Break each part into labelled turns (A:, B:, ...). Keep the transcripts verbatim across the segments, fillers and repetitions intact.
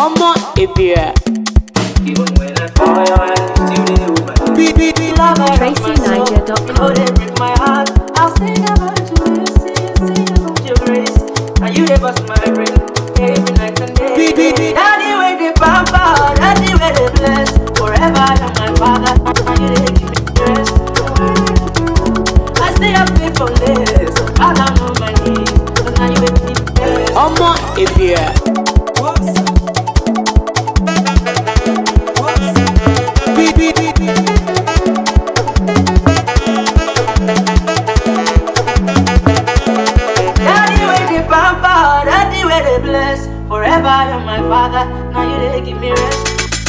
A: Omo Ebia.
B: Even when I fall, I still there with my beat, beat, beat.
C: Tracy Niger dot com.
B: You know they break my heart. I'll sing about you, sing, sing about your grace. Now you they bust my brain every night and day. Beat, beat, beat. Daddy way they pamper, daddy way they bless. Forever you're my father. Now you they give me rest. I stay up faithfulness. I don't know my knees. Cause now you make me blessed.
A: Omo Ebia.
B: Forever you're my father, now you they give me rest.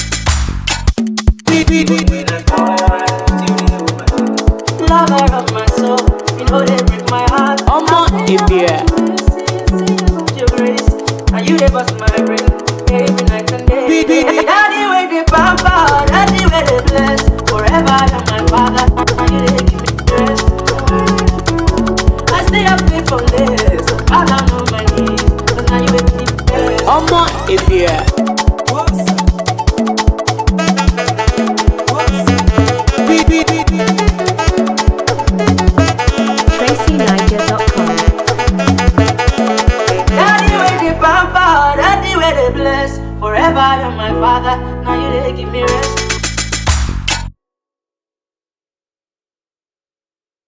B: Lover of my soul, you know they break my heart.
A: Omo Ebia.
B: Your grace, now you they bust my brain every night and day. Daddy way they pamper, daddy way they bless. Forever you're my father, now you they give me rest. I stay up faithfulness, I don't know my knees, cause now you make me blessed.
A: Omo Ebia.
C: Tracy Niger dot com.
B: Daddy way they pamper, daddy way they bless. Forever you're my father, now you they give me rest.